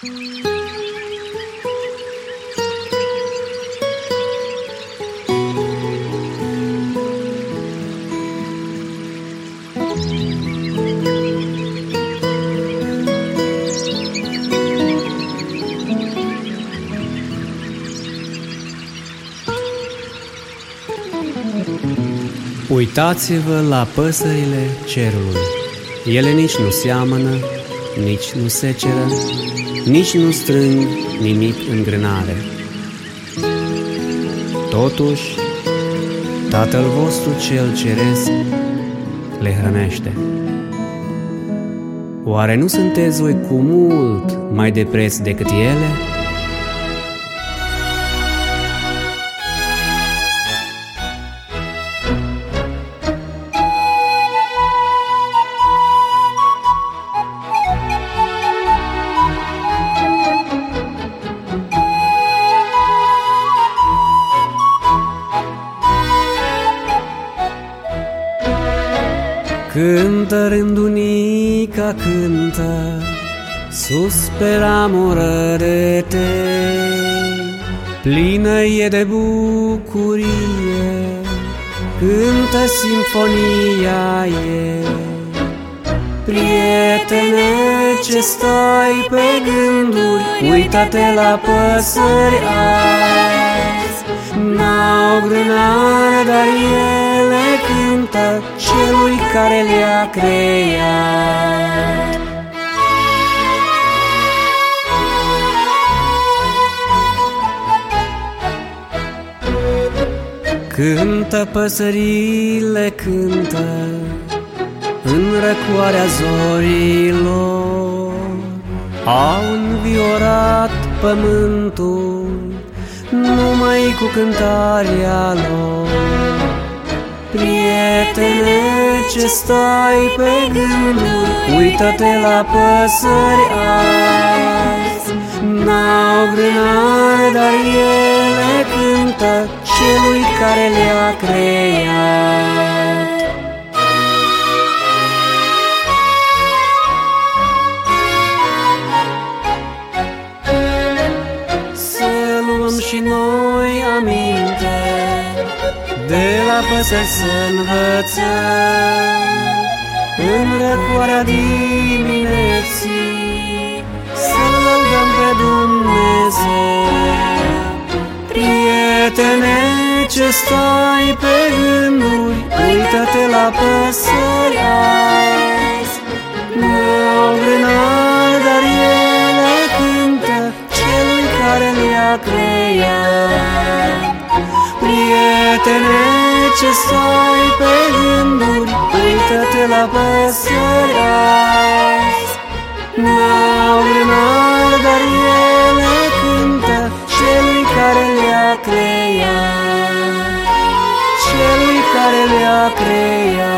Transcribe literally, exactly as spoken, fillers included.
Uitați-vă la păsările cerului. Ele nici nu seamănă, nici nu seceră, nici nu strâng nimic în grânare. Totuși, Tatăl vostru cel ceresc le hrănește. Oare nu sunteți voi cu mult mai de preț decât ele? Cântă rândunica, cântă, sus pe ramură-te, plină e de bucurie, cântă simfonia e. Prietene ce stai pe gânduri, uită-te la păsări azi, n-au grânare, dar ele cântă celui care le-a creat. Cântă păsările, cântă în răcoarea zorilor, au înviorat pământul numai cu cântarea lor. Prietene ce stai pe gânduri, uită-te la păsări azi, n-au grânare, dar ele cântă celui care le-a creat. Să luăm și noi aminte, de la păsări să învățăm, în răcoarea dimineții să-L lăudăm pe Dumnezeu. Prietene ce stai pe gânduri, uită-te la păsări azi, n-au grânare, dar ele cântă celui care le-a creat. Prietene ce stai pe gânduri, uită-te la păsări azi, n-au grânare, dar ele cântă celui care le-a creat, celui care le-a creat.